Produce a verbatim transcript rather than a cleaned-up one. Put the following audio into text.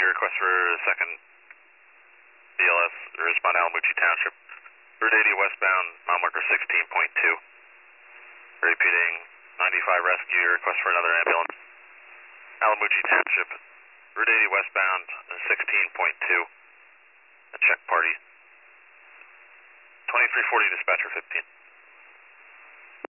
request for a second B L S, respond Alamucci Township. Route eighty westbound, mile marker sixteen point two. Repeating, ninety-five rescue, request for another ambulance. Alamucci Township, Route eighty westbound, sixteen point two. A check party. twenty-three forty dispatcher fifteen.